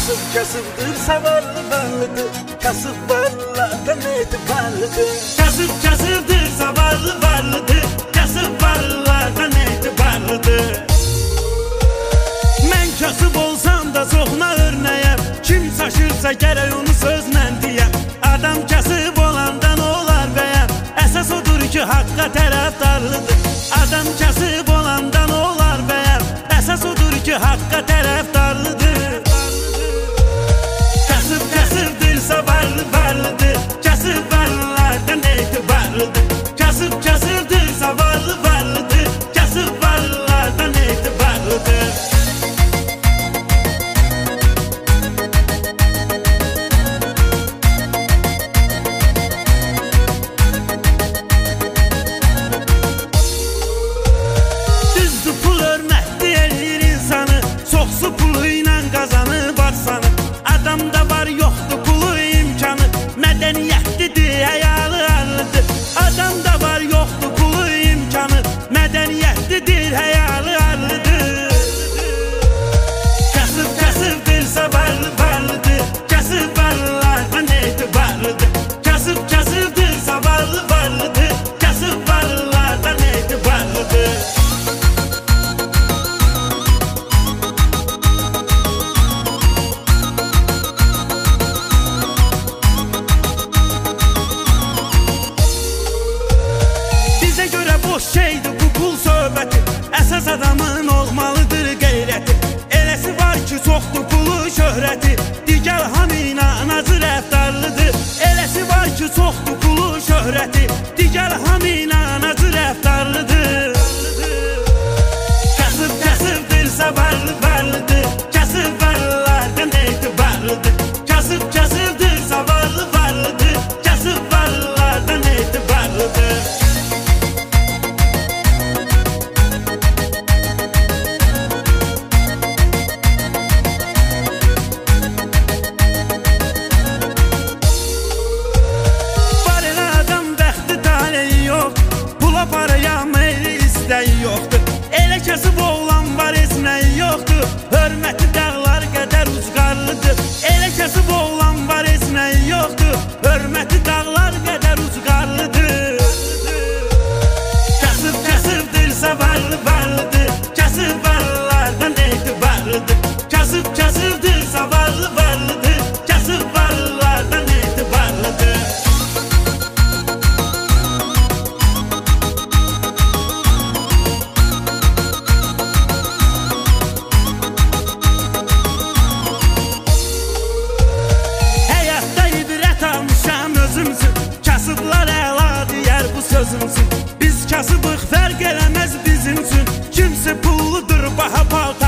kasıbdır, savarlı varlıdır. Kasıb varlılardan etibarlıdır. Kasıbdır, savarlı varlıdır. Kasıb varlılardan etibarlıdır. Mən kasıb olsam da çoxuna örnəyəm. Kim çaşırsa gərək onu sözlə deyəm. Adam kasıb olandan olar bəyəm. Əsas odur ki haqqa tərəfdarlıdır. Adam kasıb olandan olar bəyəm. Əsas odur ki haqqa tərəfdarlıdır. Kasıbdır, savarlı varlıdır. Kasıb varlılardan etibarlıdır. Kasıbdır, savarlı varlıdır. Kasıb varlılardan etibarlıdır. Düzdür, pul hörmətli eləyir insanı. Çoxsu pulu ilə qazanıb arsanı. Adamda var yoxdur pulu imkanı. Mədəniyyətlidir, həyalı arlıdır. Adamda var yoxdur pulu imkanı. Mədəniyyətlidir, həyalı arlıdır. Kasıbdır, savarlı varlıdır. Kasıb varlılardan etibarlıdır. Kasıbdır, savarlı varlıdır. Kasıb varlılardan etibarlıdır. Bizə görə boş şeydir bu pul söhbəti. Əsas adamın olmalıdır qeyrəti. Eləsi var ki çoxdur pulu şöhrəti. Digər hamına nazı rəftarlıdır. Eləsi var ki çoxdur pulu şöhrəti. Digər hamına nazı rəftarlıdır. Kasıbdır, savarlı varlıdır. Kasıb varlılardan etibarlıdır. Kasıbdır, savarlı varlıdır. Kasıb varlılardan etibarlıdır. Var elə adam bəxti taleyi yox. Pula paraya meyli istəyi yoxdur. Elə kasıb oğlan var esməyi yoxdur. Hörməti dağlar qədər ucqarlıdır. Elə kasıb oğlan var esməyi yoxdur. Hörməti dağlar qədər ucqarlıdır. Kasıbdır, savarlı varlıdır. Kasıb varlılardan etibarlıdır. Kasıbdır, savarlı varlıdır. Kasıb varlılardan etibarlıdır. Həyatda ibrət almışam özümsün. Kasıblar əla deyər bu sözümsün. Biz kasıbıq, fərq eləməz bizim üçün. Kimsə pulludur, baha paltar